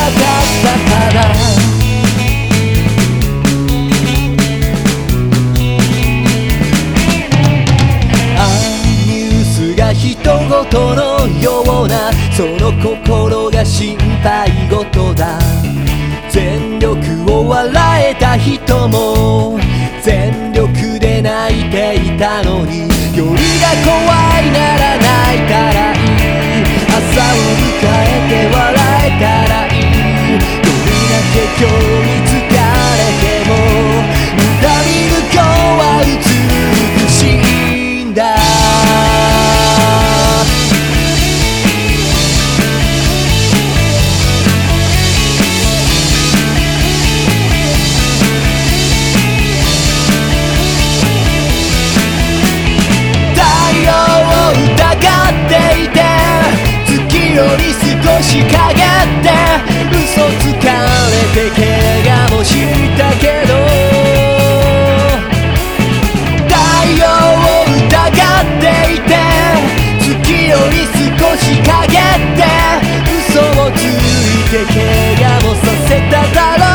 ったから。人事のようなその心が心配事だ。全力を笑えた人も全力で泣いていたのに、夜が怖いなら泣いたらいい、朝を迎えて笑えたらいい。どんだけ今日に疲れてもま見向こうは美しいんだ。より少し陰って嘘つかれて怪我もしたけど、太陽を疑っていて月より少し陰って嘘をついて怪我もさせただろ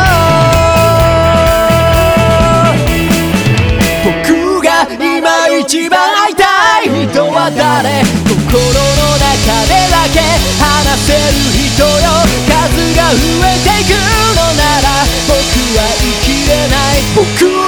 う。僕が今一番会いたい人は誰？心の中でだけ話せる人よ。数が増えていくのなら僕は生きれない。僕